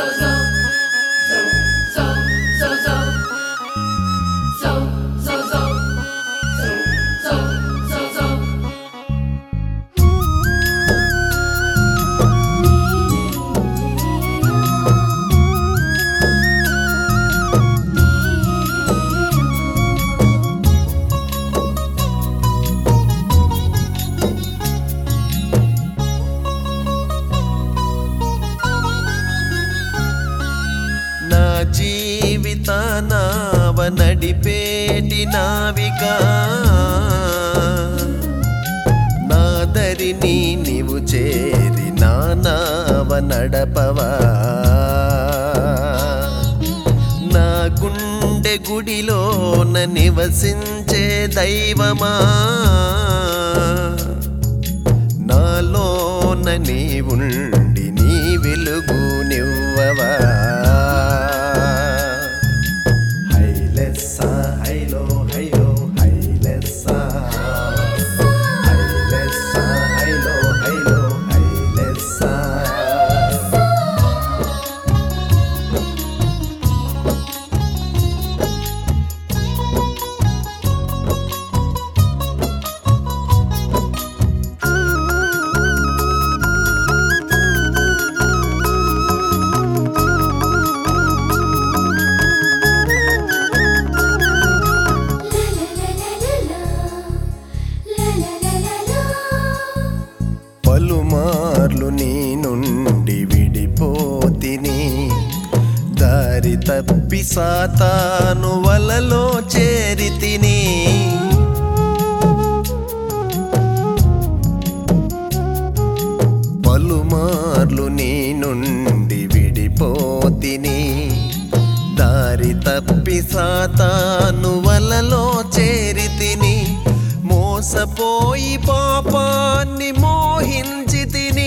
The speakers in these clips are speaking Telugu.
జీవితానావ నడిపేటి నావిక నాదరిని నీవు చేరి నా నావ నడపవా నా గుండె గుడిలోన నివసించే దైవమా నాలోన నీవుండి నీ వెలుగు నివ్వవా పలుమార్లు నీ నుండి విడిపోతిని దారి తప్పి సాతాను వలలో చేరితిని పలుమార్లు నీ నుండి విడిపోతిని దారి తప్పి సాతాను వలలో చేరితిని మోసపోయి పాపాన్ని మోహించితిని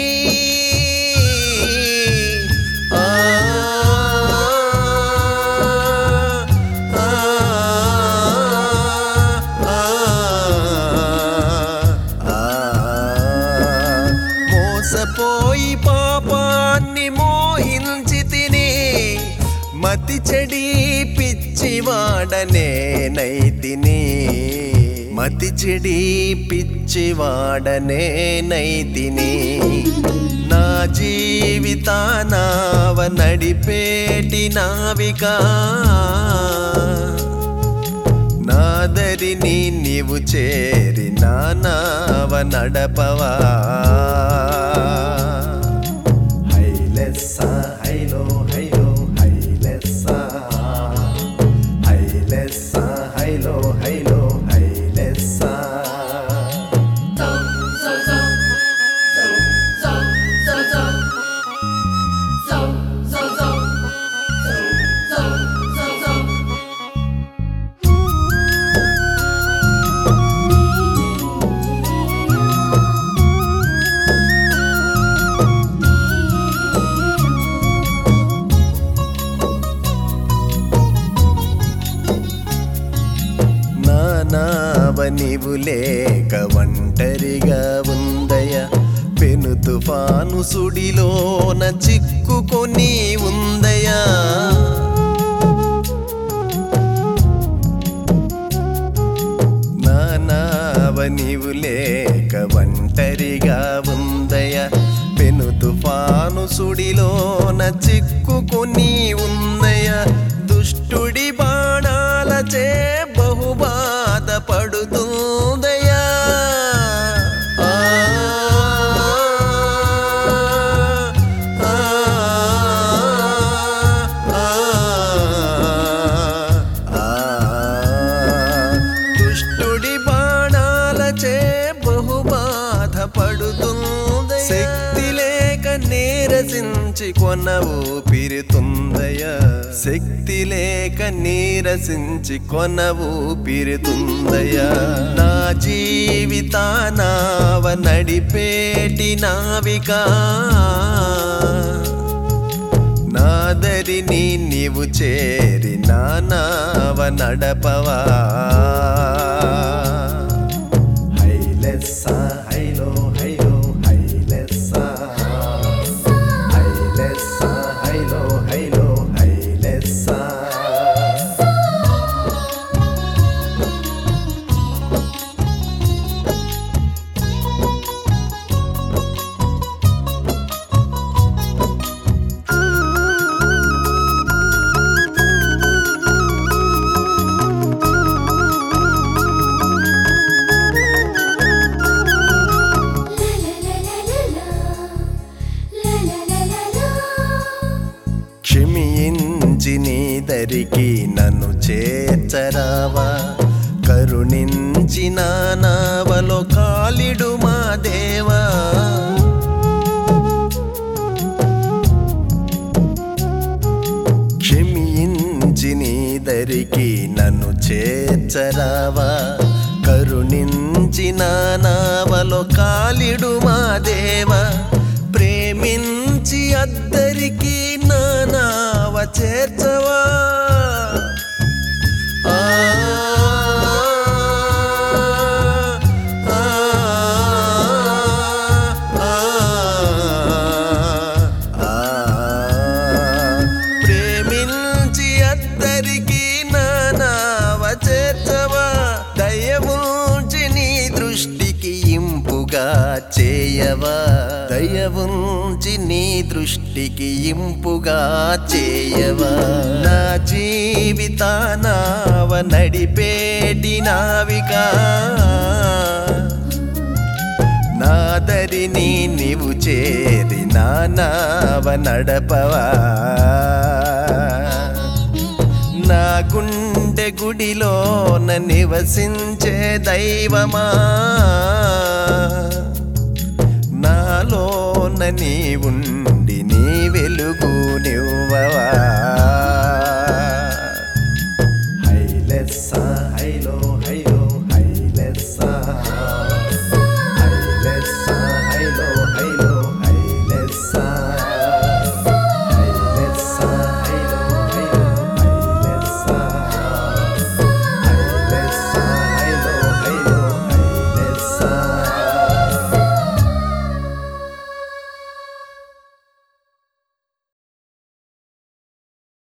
మోసపోయి పాపాన్ని మోహించితిని మతి చెడి పిచ్చివాడనే నైతిని మతి చెడి పిచ్చివాడనే నైతిని నా జీవితానావ నడిపేటి నావిక నాదరిని నీవు చేరి నా నావ నడపవా హైలెస్సా హైలో హైలో హైలెస్సా హైలెస్సా హైలో హైలో నీవు లేక ఒంటరిగా ఉందయ పెను తుఫాను సుడిలోన చిక్కుకొని ఉందయా నా నావ నీవు లేక ఒంటరిగా ఉందయ పెను తుఫాను సుడిలోన చిక్కుకొని ఉందయ దుష్టుడి బాణాలచే బహుబాధ పడుతుందయా దుష్టుడి బాణాలచే బహుబాధ పడుతుంది శక్తి లేక నీరసించి కొన ఊపిరితుందయా శక్తి లేక నీరసించి కొన ఊపిరితుందయా నా జీవితానావ నడిపేటి నావిక నాదరిని నీవు చేరి నా నావ నడపవా హైలెస్సా హైలో హైలో హైలెస్సా హైలెస్సా హైలో దరికి నన్ను చేర్చరావా కరుణించిన నావలో కాలిడు మా దేవా క్షమించి నీ దరికి నన్ను చేర్చరావా కరుణించిన నావలో కాలిడు మా దేవా ప్రేమించి అద్దరికి నా నావ చేర్చవా ప్రేమించి అద్దరికి నా నావ చేర్చవా దయవుంచి నీ దృష్టికి ఇంపుగా చేయవా దయవుంచి నీ దృష్టికి ఇంపుగా చేయవా నా జీవితానావ నడిపేటి నావికా నాదరిని నీవు చేరి నా నావ నడపవా నా గుండె గుడిలోన నివసించే దైవమా నాలోన నీవుండి